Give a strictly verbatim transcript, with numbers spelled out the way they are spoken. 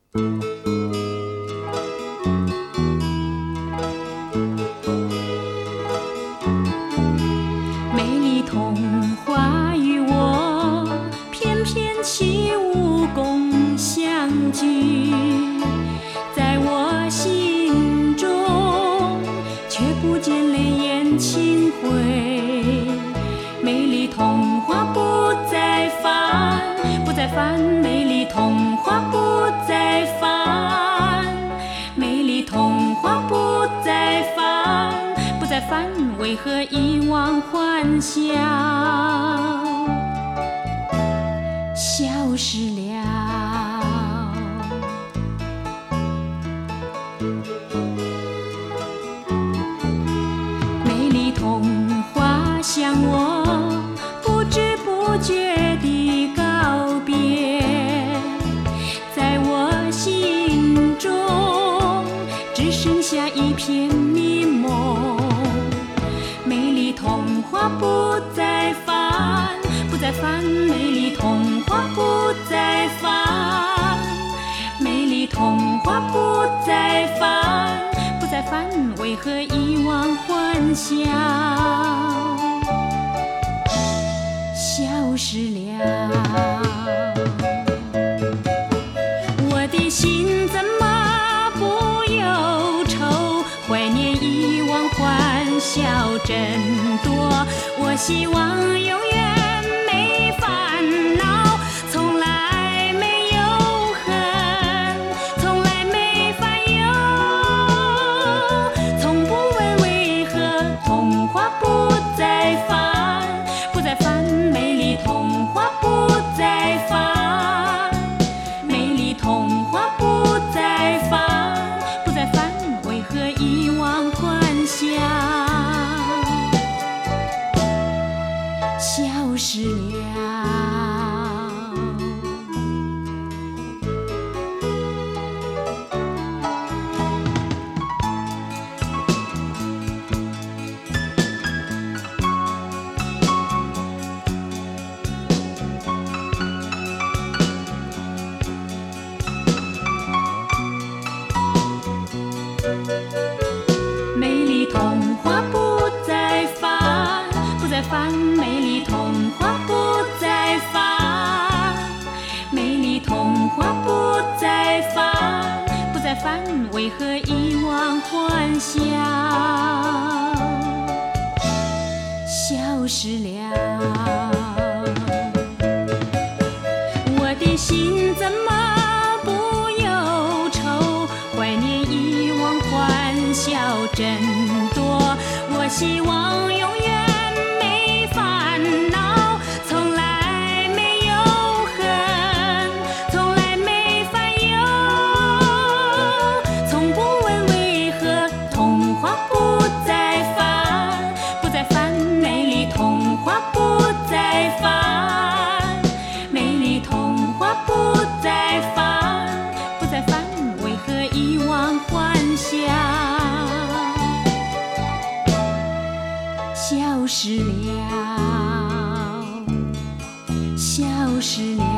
美丽童话与我偏偏起无共相聚，在我心中却不见泪眼轻回。美丽童话不再烦，不再烦，美丽童话不再烦，美丽童话不再烦，不再烦，为何遗忘欢笑消失了？美丽童话向我不知不觉地告别，在我心中只剩下一片迷蒙。美丽童话不再烦，不再烦，美丽童话不再烦，美丽童话不再烦，不再烦，为何遗忘欢笑消失了？我的心怎么不忧愁？怀念遗忘欢笑真多。我希望永远没烦恼，从来没有恨，从来没烦忧，从不问为何童话不再烦，不再烦，美丽童话不再烦，美丽童话不再烦，不再烦，为何遗忘欢笑消失了？美丽童话不再烦，不再烦，美丽童话不再烦，美丽童话不再烦，不再烦，为何遗忘欢笑消失了？我的心怎么不忧愁？怀念遗忘欢笑真多。我希望永远没烦恼，从来没有恨，从来没烦忧，从不问为何童话不再烦，不再烦，美丽童话不再烦，美丽童话不再烦，不再烦，为何遗忘欢笑消失了，消失了。